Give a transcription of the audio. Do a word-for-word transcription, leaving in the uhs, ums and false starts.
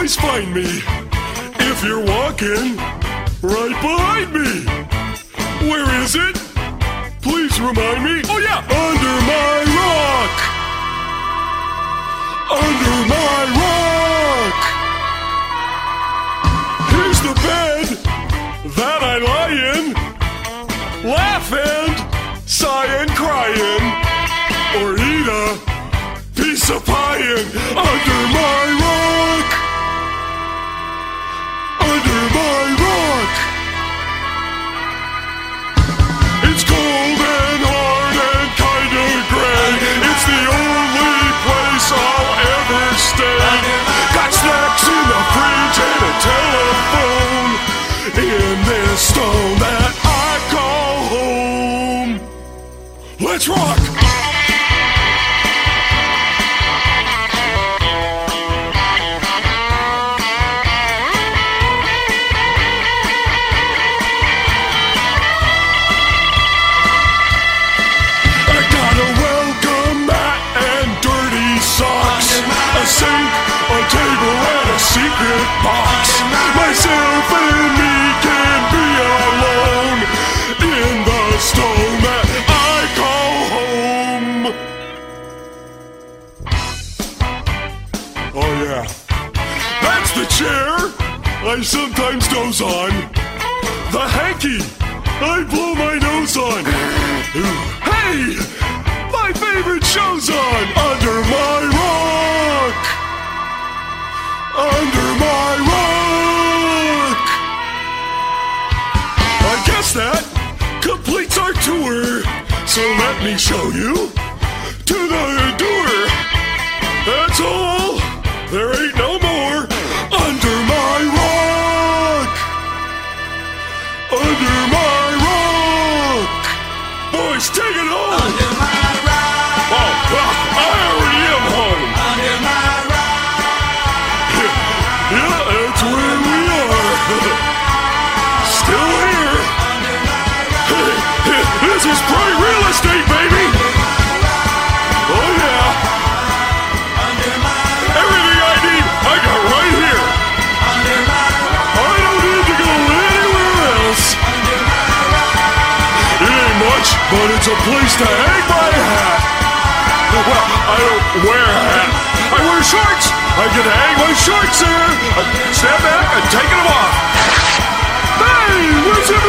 always find me if you're walking right behind me. Where is it? Please remind me. Oh yeah, under my rock. Under my rock. Here's the bed that I lie in, laugh and sigh and crying, or eat a piece of pie in. Under my rock. Under my rock. It's cold and hard and kinda gray. It's the only place I'll ever stay. Got snacks in the fridge and a telephone in this stone that I call home. Let's rock! A sink, a table, and a secret box. Myself and me can be alone in the stone that I call home. Oh yeah, that's the chair I sometimes doze on. The hanky I blow my nose on. Hey, my favorite show's on. Under my rock. Under my rock. I guess that completes our tour. So let me show you to the door. That's all. There ain't no more. Under my rock. Under my rock. Boys, take it home. Under my rock. Oh, I already am home. Under my rock. Yeah, that's where we are. Still here. Under my rock. Hey, hey, this is prime real estate, baby. Oh yeah. Under my rock. Everything I need, I got right here. Under my rock. I don't need to go anywhere else. Under my rock. It ain't much, but it's a place to hang my hat. Well, I don't wear a hat. I wear shorts. I can hang my shorts there. I stand back and taking them off. Hey, where's it